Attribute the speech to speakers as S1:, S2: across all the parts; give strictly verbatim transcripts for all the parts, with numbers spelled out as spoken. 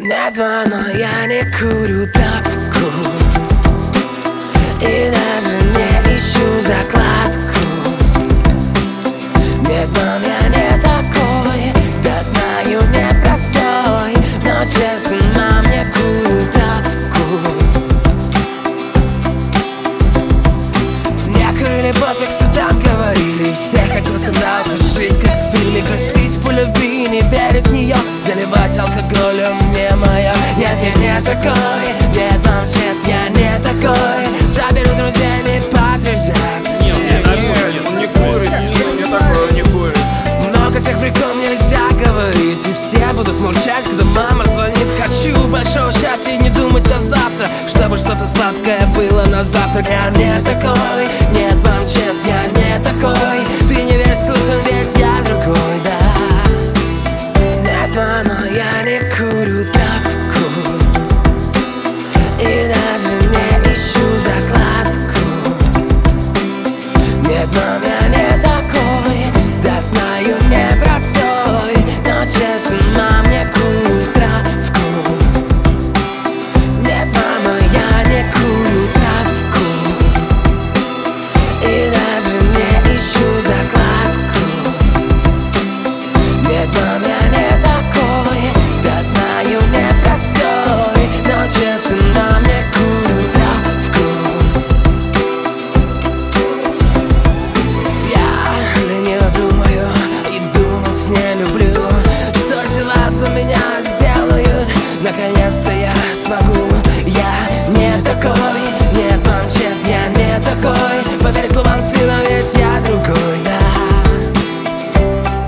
S1: Нет, но я не курю травку и даже не ищу закладку. Нет, мам, я не такой, да знаю, непростой, но честно, мам, не курю травку. Не курили пофиг, что там говорили. Все хотят скандал, жить как в фильме, грустить по любви, не верить в нее, заливать алкоголем не моя. Нет, я не такой, нет, мам, честно, я не такой. Заберу друзей, не подвезет.
S2: Нет, не такой, он не курит, не, не такой, он не курит.
S1: Много тех прикол нельзя говорить, и все будут молчать, когда мама звонит. Хочу большого счастья и не думать о завтра, чтобы что-то сладкое было на завтрак. Я не такой, нет, мам, честно, я не такой. Ты не верь слухам, ведь я другой, да. Нет, мам, но я не курю травку и даже не ищу закладку. Нет, мам, я не такой, да знаю, непростой, но честно, мам, не курю травку. Нет, мама, я не курю травку и даже не ищу закладку. Нет, мам, я не такой, да знаю, непростой, но честно, мам, не курю травку. Я лениво думаю и думать не люблю, что дела за меня сделают. Наконец-то я смогу. Я не такой, нет, мам, честно, я не такой. Поверь словам сына, ведь я другой, да.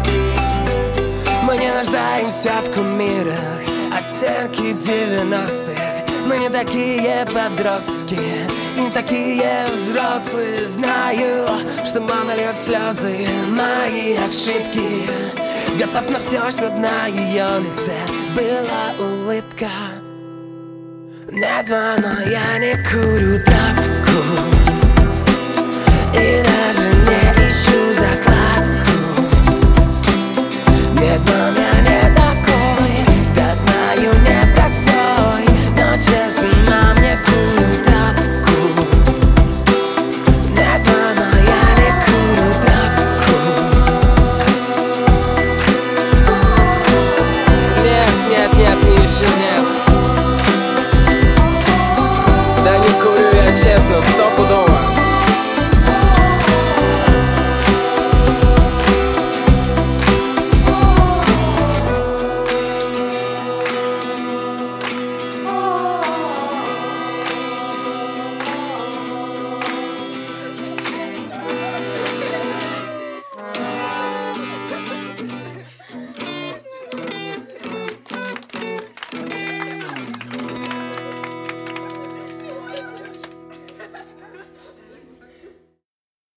S1: Мы не нуждаемся в кумирах, оттенки девяностых. Мы не такие подростки, не такие взрослые. Знаю, что мама льет слезы, мои ошибки. Готов на все, чтоб на ее лице была улыбка. Нет, но я не курю травку и даже не ищу закладку. Нет,